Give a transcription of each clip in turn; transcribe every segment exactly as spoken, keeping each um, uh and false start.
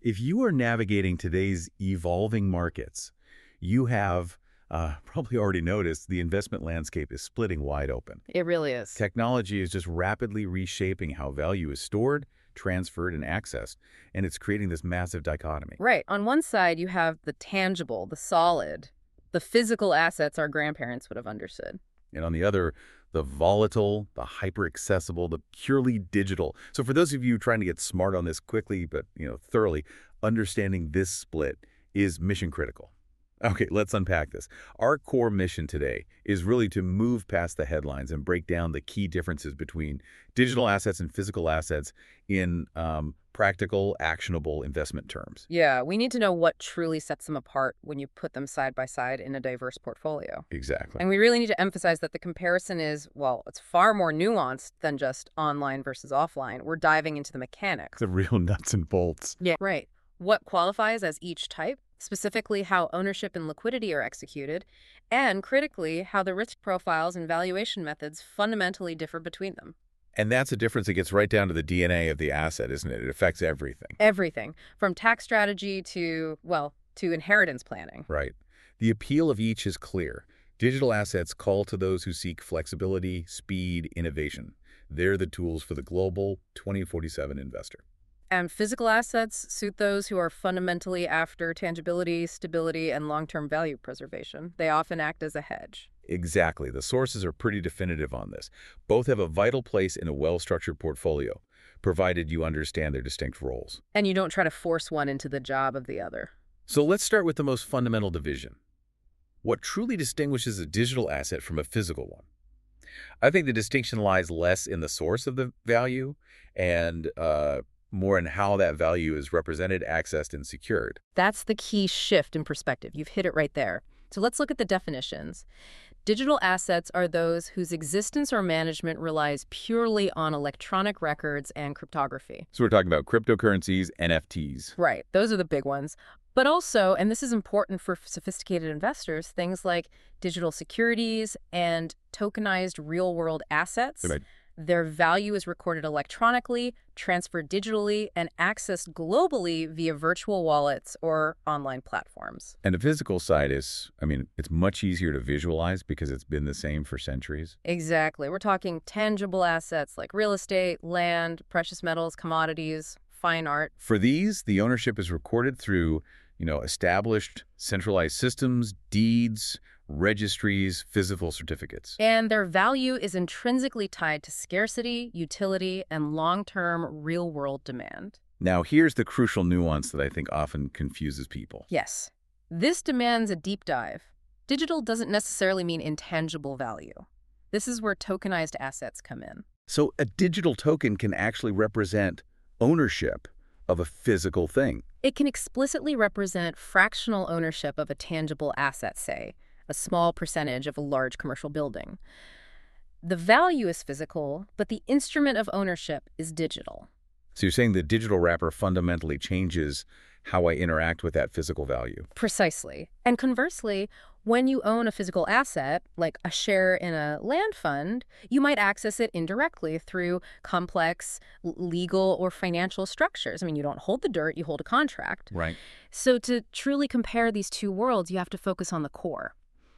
If you are navigating today's evolving markets, you have uh, probably already noticed the investment landscape is splitting wide open. It really is. Technology is just rapidly reshaping how value is stored, transferred, and accessed, and it's creating this massive dichotomy. Right. On one side, you have the tangible, the solid, the physical assets our grandparents would have understood. And on the other, the volatile, the hyper-accessible, the purely digital. So for those of you trying to get smart on this quickly but you know thoroughly, understanding this split is mission critical. Okay, let's unpack this. Our core mission today is really to move past the headlines and break down the key differences between digital assets and physical assets in um, practical, actionable investment terms. Yeah, we need to know what truly sets them apart when you put them side by side in a diverse portfolio. Exactly. And we really need to emphasize that the comparison is, well, it's far more nuanced than just online versus offline. We're diving into the mechanics. The real nuts and bolts. Yeah, right. What qualifies as each type, specifically how ownership and liquidity are executed, and critically, how the risk profiles and valuation methods fundamentally differ between them. And that's a difference that gets right down to the D N A of the asset, isn't it? It affects everything. Everything, from tax strategy to, well, to inheritance planning. Right. The appeal of each is clear. Digital assets call to those who seek flexibility, speed, innovation. They're the tools for the global twenty forty-seven investor. And physical assets suit those who are fundamentally after tangibility, stability, and long-term value preservation. They often act as a hedge. Exactly. The sources are pretty definitive on this. Both have a vital place in a well-structured portfolio, provided you understand their distinct roles. And you don't try to force one into the job of the other. So let's start with the most fundamental division. What truly distinguishes a digital asset from a physical one? I think the distinction lies less in the source of the value and uh, more in how that value is represented, accessed, and secured. That's the key shift in perspective. You've hit it right there. So let's look at the definitions. Digital assets are those whose existence or management relies purely on electronic records and cryptography. So we're talking about cryptocurrencies, N F Ts. Right. Those are the big ones. But also, and this is important for sophisticated investors, things like digital securities and tokenized real-world assets. Right. Their value is recorded electronically, transferred digitally, and accessed globally via virtual wallets or online platforms. And the physical side is, I mean, it's much easier to visualize because it's been the same for centuries. Exactly. We're talking tangible assets like real estate, land, precious metals, commodities, fine art. For these, the ownership is recorded through, you know, established centralized systems, deeds, registries, physical certificates. And their value is intrinsically tied to scarcity, utility, and long-term real-world demand. Now, here's the crucial nuance that I think often confuses people. Yes. This demands a deep dive. Digital doesn't necessarily mean intangible value. This is where tokenized assets come in. So a digital token can actually represent ownership of a physical thing. It can explicitly represent fractional ownership of a tangible asset, say, a small percentage of a large commercial building. The value is physical, but the instrument of ownership is digital. So you're saying the digital wrapper fundamentally changes how I interact with that physical value. Precisely. And conversely, when you own a physical asset, like a share in a land fund, you might access it indirectly through complex legal or financial structures. I mean, you don't hold the dirt, you hold a contract. Right. So to truly compare these two worlds, you have to focus on the core.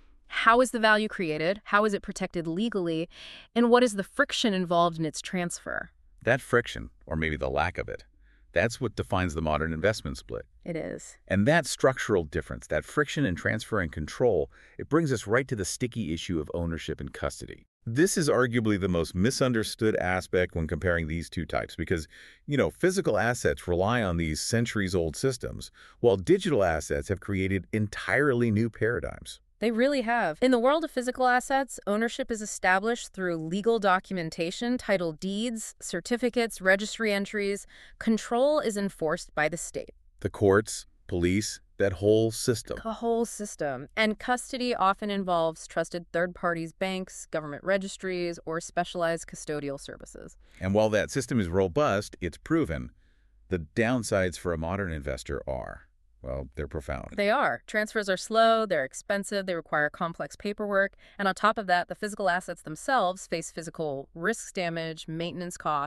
How is the value created? How is it protected legally? And what is the friction involved in its transfer? That friction, or maybe the lack of it, that's what defines the modern investment split. It is. And that structural difference, that friction in transfer and control, it brings us right to the sticky issue of ownership and custody. This is arguably the most misunderstood aspect when comparing these two types because, you know, physical assets rely on these centuries-old systems, while digital assets have created entirely new paradigms. They really have. In the world of physical assets, ownership is established through legal documentation, title deeds, certificates, registry entries. Control is enforced by the state. The courts, police, that whole system. The whole system. And custody often involves trusted third parties, banks, government registries, or specialized custodial services. And while that system is robust, it's proven, the downsides for a modern investor are, well, they're profound. They are. Transfers are slow, they're expensive, they require complex paperwork, and on top of that, the physical assets themselves face physical risks, damage, maintenance costs.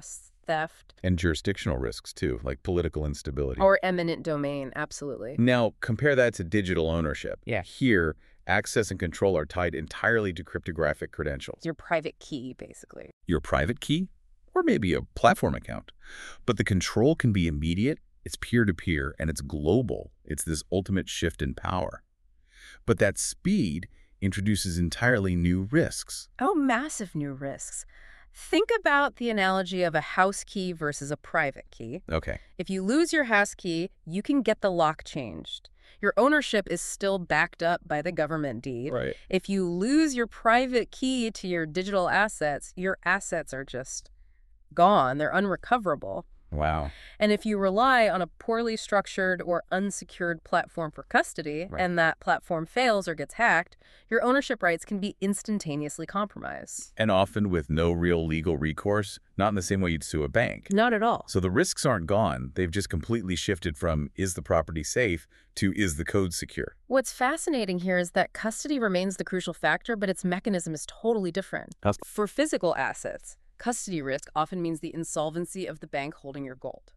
theft, And jurisdictional risks, too, like political instability. or eminent domain, absolutely. Now, compare that to digital ownership. Yeah. Here, access and control are tied entirely to cryptographic credentials. Your private key, basically. Your private key, or maybe a platform account. But the control can be immediate, it's peer-to-peer, and it's global. It's this ultimate shift in power. But that speed introduces entirely new risks. Oh, massive new risks. Think about the analogy of a house key versus a private key. Okay. If you lose your house key, you can get the lock changed. Your ownership is still backed up by the government deed. Right. If you lose your private key to your digital assets, your assets are just gone. They're unrecoverable. Wow. And if you rely on a poorly structured or unsecured platform for custody, Right. and that platform fails or gets hacked, your ownership rights can be instantaneously compromised. And often with no real legal recourse, not in the same way you'd sue a bank. Not at all. So the risks aren't gone. They've just completely shifted from is the property safe to is the code secure. What's fascinating here is that custody remains the crucial factor, but its mechanism is totally different. Cust- For physical assets, custody risk often means the insolvency of the bank holding your gold.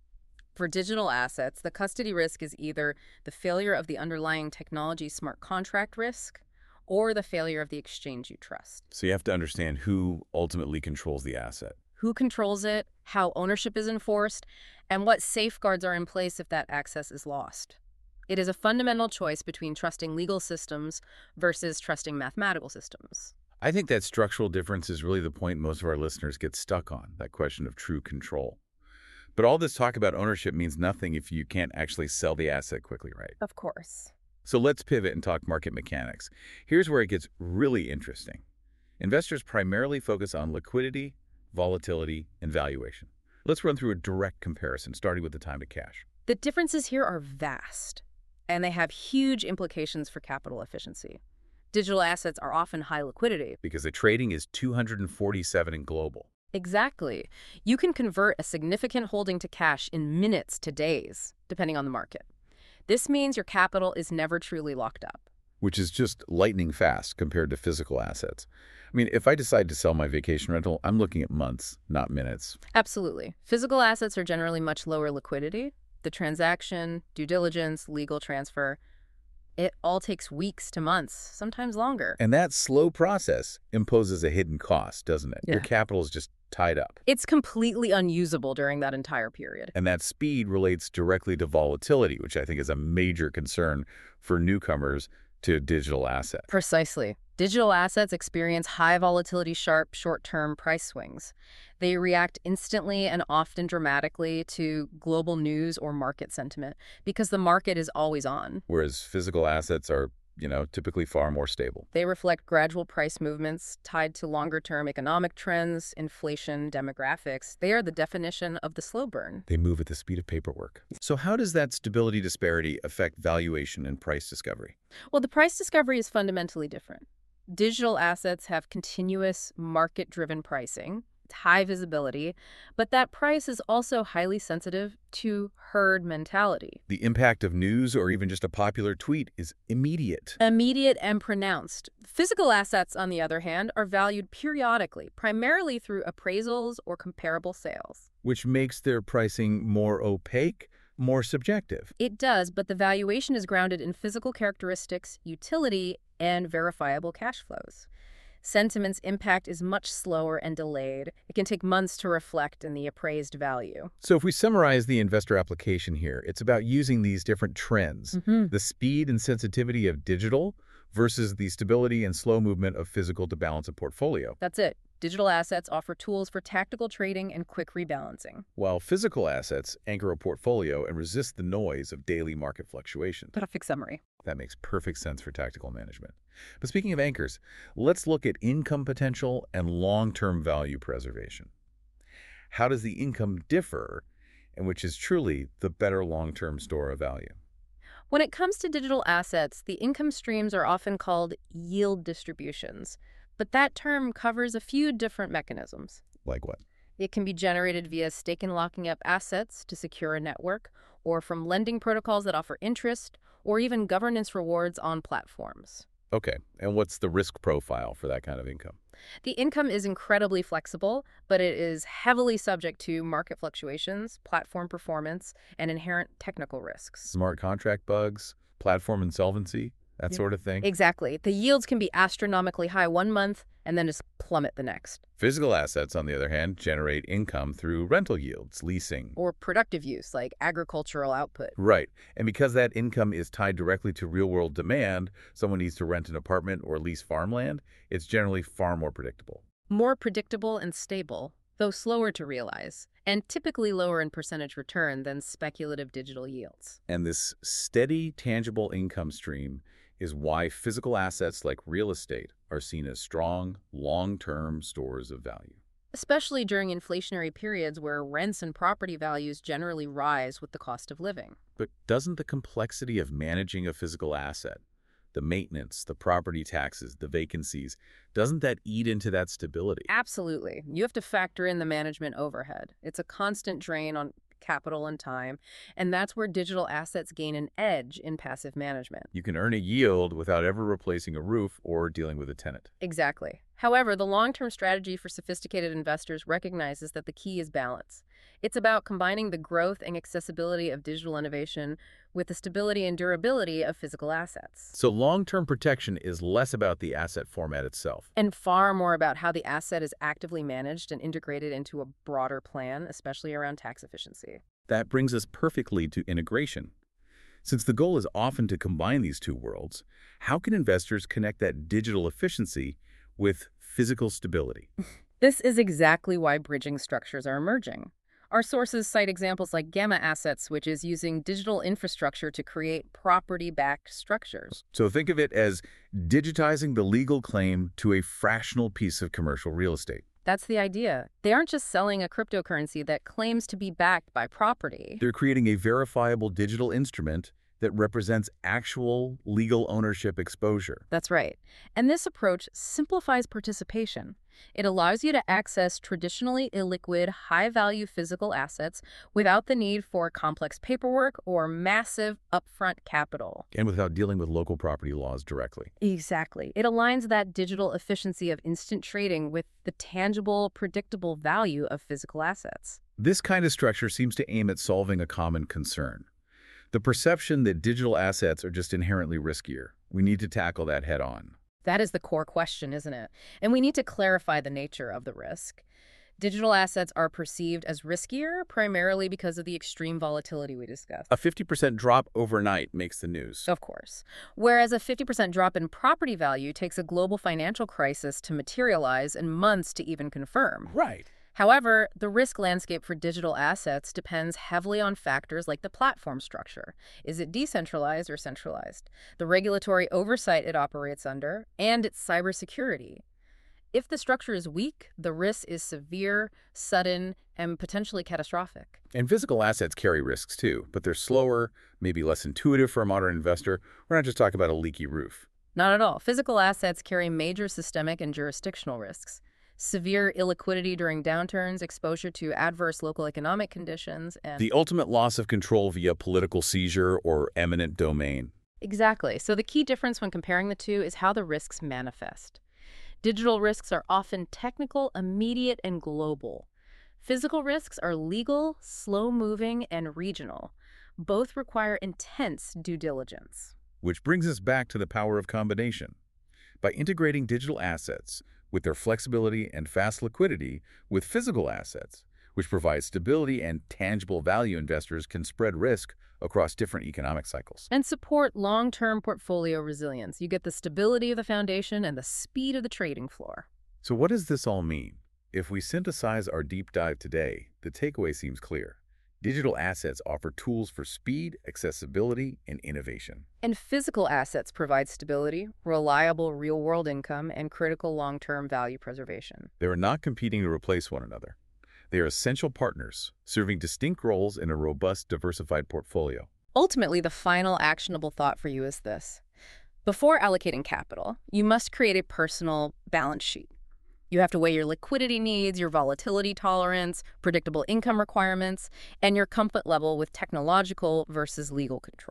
For digital assets, the custody risk is either the failure of the underlying technology smart contract risk or the failure of the exchange you trust. So you have to understand who ultimately controls the asset. Who controls it, how ownership is enforced, and what safeguards are in place if that access is lost. It is a fundamental choice between trusting legal systems versus trusting mathematical systems. I think that structural difference is really the point most of our listeners get stuck on, that question of true control. But all this talk about ownership means nothing if you can't actually sell the asset quickly, right? Of course. So let's pivot and talk market mechanics. Here's where it gets really interesting. Investors primarily focus on liquidity, volatility, and valuation. Let's run through a direct comparison, starting with the time to cash. The differences here are vast, and they have huge implications for capital efficiency. Digital assets are often high liquidity. Because the trading is two hundred forty-seven in global. Exactly. You can convert a significant holding to cash in minutes to days, depending on the market. This means your capital is never truly locked up. Which is just lightning fast compared to physical assets. I mean, if I decide to sell my vacation rental, I'm looking at months, not minutes. Absolutely. Physical assets are generally much lower liquidity. The transaction, due diligence, legal transfer, it all takes weeks to months, sometimes longer. And that slow process imposes a hidden cost, doesn't it? Yeah. Your capital is just tied up. It's completely unusable during that entire period. And that speed relates directly to volatility, which I think is a major concern for newcomers to digital assets. Precisely. Digital assets experience high volatility, sharp, short-term price swings. They react instantly and often dramatically to global news or market sentiment because the market is always on. Whereas physical assets are, you know, typically far more stable. They reflect gradual price movements tied to longer-term economic trends, inflation, demographics. They are the definition of the slow burn. They move at the speed of paperwork. So how does that stability disparity affect valuation and price discovery? Well, the price discovery is fundamentally different. Digital assets have continuous market-driven pricing, high visibility, but that price is also highly sensitive to herd mentality. The impact of news or even just a popular tweet is immediate. Immediate and pronounced. Physical assets, on the other hand, are valued periodically, primarily through appraisals or comparable sales. Which makes their pricing more opaque, more subjective. It does, but the valuation is grounded in physical characteristics, utility, and verifiable cash flows. Sentiment's impact is much slower and delayed. It can take months to reflect in the appraised value. So if we summarize the investor application here, it's about using these different trends, Mm-hmm. the speed and sensitivity of digital versus the stability and slow movement of physical to balance a portfolio, That's it. Digital assets offer tools for tactical trading and quick rebalancing. while physical assets anchor a portfolio and resist the noise of daily market fluctuations. Perfect summary. That makes perfect sense for tactical management. But speaking of anchors, let's look at income potential and long-term value preservation. How does the income differ, and which is truly the better long-term store of value? When it comes to digital assets, the income streams are often called yield distributions, but that term covers a few different mechanisms. Like what? It can be generated via staking locking up assets to secure a network, or from lending protocols that offer interest, or even governance rewards on platforms. Okay. And what's the risk profile for that kind of income? The income is incredibly flexible, but it is heavily subject to market fluctuations, platform performance, and inherent technical risks. Smart contract bugs, platform insolvency, that Yeah. sort of thing? Exactly. The yields can be astronomically high one month and then just plummet the next. Physical assets, on the other hand, generate income through rental yields, leasing. Or productive use, like agricultural output. Right. And because that income is tied directly to real-world demand, someone needs to rent an apartment or lease farmland, it's generally far more predictable. More predictable and stable, though slower to realize, and typically lower in percentage return than speculative digital yields. And this steady, tangible income stream is why physical assets like real estate are seen as strong, long-term stores of value. Especially during inflationary periods where rents and property values generally rise with the cost of living. But doesn't the complexity of managing a physical asset, the maintenance, the property taxes, the vacancies, doesn't that eat into that stability? Absolutely. You have to factor in the management overhead. It's a constant drain on capital and time, and that's where digital assets gain an edge in passive management. You can earn a yield without ever replacing a roof or dealing with a tenant. Exactly. However, the long-term strategy for sophisticated investors recognizes that the key is balance. It's about combining the growth and accessibility of digital innovation with the stability and durability of physical assets. So long-term protection is less about the asset format itself. And far more about how the asset is actively managed and integrated into a broader plan, especially around tax efficiency. That brings us perfectly to integration. Since the goal is often to combine these two worlds, how can investors connect that digital efficiency with physical stability? This is exactly why bridging structures are emerging. Our sources cite examples like Gamma Assets, which is using digital infrastructure to create property-backed structures. So think of it as digitizing the legal claim to a fractional piece of commercial real estate. That's the idea. They aren't just selling a cryptocurrency that claims to be backed by property. They're creating a verifiable digital instrument that represents actual legal ownership exposure. That's right. And this approach simplifies participation. It allows you to access traditionally illiquid, high-value physical assets without the need for complex paperwork or massive upfront capital. And without dealing with local property laws directly. Exactly. It aligns that digital efficiency of instant trading with the tangible, predictable value of physical assets. This kind of structure seems to aim at solving a common concern: the perception that digital assets are just inherently riskier. We need to tackle that head on. That is the core question, isn't it? And we need to clarify the nature of the risk. Digital assets are perceived as riskier primarily because of the extreme volatility we discussed. A fifty percent drop overnight makes the news. Of course. Whereas a fifty percent drop in property value takes a global financial crisis to materialize and months to even confirm. Right. However, the risk landscape for digital assets depends heavily on factors like the platform structure. Is it decentralized or centralized? The regulatory oversight it operates under, and its cybersecurity. If the structure is weak, the risk is severe, sudden, and potentially catastrophic. And physical assets carry risks too, but they're slower, maybe less intuitive for a modern investor. We're not just talking about a leaky roof. Not at all. Physical assets carry major systemic and jurisdictional risks. Severe illiquidity during downturns, exposure to adverse local economic conditions, and... The ultimate loss of control via political seizure or eminent domain. Exactly. So the key difference when comparing the two is how the risks manifest. Digital risks are often technical, immediate, and global. Physical risks are legal, slow-moving, and regional. Both require intense due diligence. Which brings us back to the power of combination. By integrating digital assets with their flexibility and fast liquidity with physical assets, which provide stability and tangible value, investors can spread risk across different economic cycles. And support long-term portfolio resilience. You get the stability of the foundation and the speed of the trading floor. So what does this all mean? If we synthesize our deep dive today, the takeaway seems clear. Digital assets offer tools for speed, accessibility, and innovation. And physical assets provide stability, reliable real-world income, and critical long-term value preservation. They are not competing to replace one another. They are essential partners, serving distinct roles in a robust, diversified portfolio. Ultimately, the final actionable thought for you is this. Before allocating capital, you must create a personal balance sheet. You have to weigh your liquidity needs, your volatility tolerance, predictable income requirements, and your comfort level with technological versus legal control.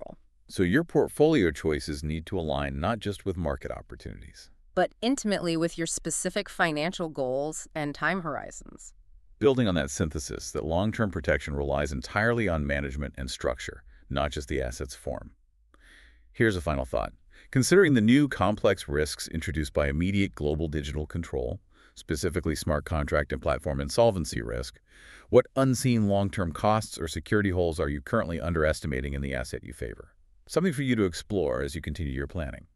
So your portfolio choices need to align not just with market opportunities. but intimately with your specific financial goals and time horizons. Building on that synthesis, that long-term protection relies entirely on management and structure, not just the asset's form. Here's a final thought. Considering the new complex risks introduced by immediate global digital control, specifically smart contract and platform insolvency risk, what unseen long-term costs or security holes are you currently underestimating in the asset you favor? Something for you to explore as you continue your planning.